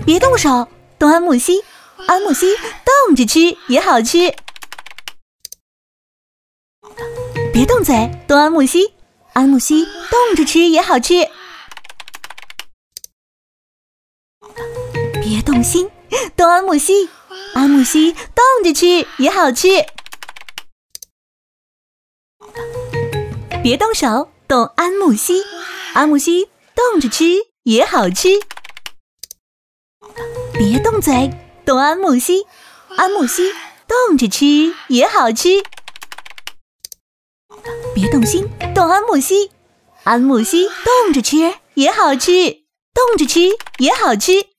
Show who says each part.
Speaker 1: 别动手，动安慕希，安慕希动着吃也好吃。别动嘴，动安慕希，安慕希动着吃也好吃。别动心，动安慕希，安慕希动着吃也好吃。别动手，动安慕希，安慕希动着吃也好吃。别动嘴，动安慕希，安慕希动着吃也好吃。别动心，动安慕希，安慕希动着吃也好吃，动着吃也好吃。